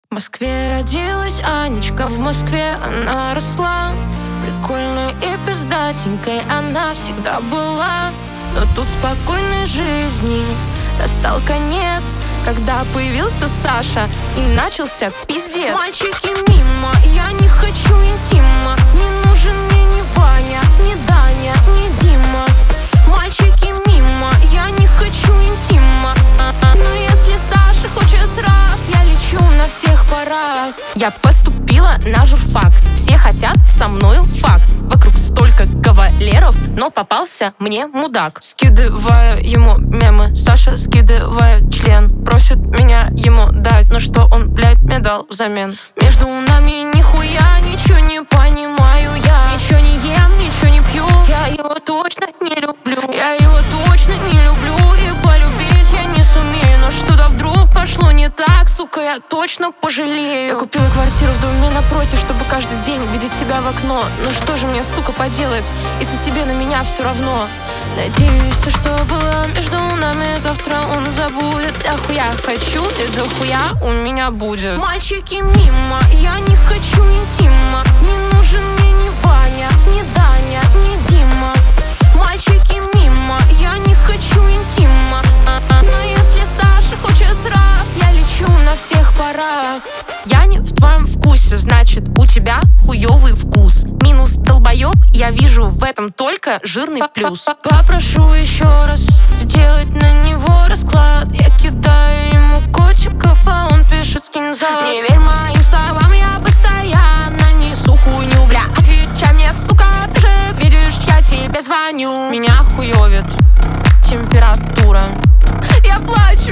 В Москве родилась Анечка, в Москве она росла. Прикольной и пиздатенькой она всегда была. Но тут спокойной жизни настал конец, когда появился Саша и начался пиздец. Мальчики мимо, я не хочу интима. Не нужен мне ни Ваня, ни Даня, ни Дима. Мальчики мимо, я не хочу интима. Но если Саша хочет трах, я лечу на всех парах. Я поступила на журфак, все хотят со мною фак. Вокруг столько кавалеров, но попался мне мудак. Скидываю ему мемы, Саша скидывает член. Просит меня ему дать, но что он, блядь, мне дал взамен? Между нами нихуя ничего не понимаю я. Ничего не ем, ничего не пью, я его точно не люблю. Я его точно не люблю, и полюбить я не сумею. Но что-то вдруг пошло не так, сука, я точно пожалею. Я купила квартиру в доме напротив, чтобы каждый день видеть тебя в окно. Ну что же мне, сука, поделать, если тебе на меня все равно? Надеюсь, все, что было между нами, завтра он забудет. Дохуя хочу и дохуя у меня будет. Мальчики мимо, я не хочу интима. Не нужен мне ни Ваня, ни Даня, ни Дима. Мальчики мимо, я не хочу интима. Но если Саша хочет трах, я лечу на всех парах. Я не в твоем вкусе, значит у тебя хуёвый вкус. Минус долбоёб, я вижу в этом только жирный плюс. Попрошу еще раз сделать на него расклад. Я кидаю ему котиков, а он пишет скинь зад. Не верь моим словам, я постоянно несу хуйню, бля. Отвечай мне, сука, ты же видишь, я тебе звоню. Меня хуёвит температура. Я плачу,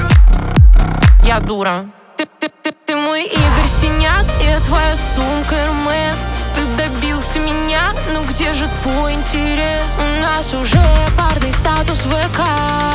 я дура. Ты мой Игорь Синяк, и твоя сумка Hermes. Ты добился меня, ну где же твой интерес? У нас уже парный статус ВК.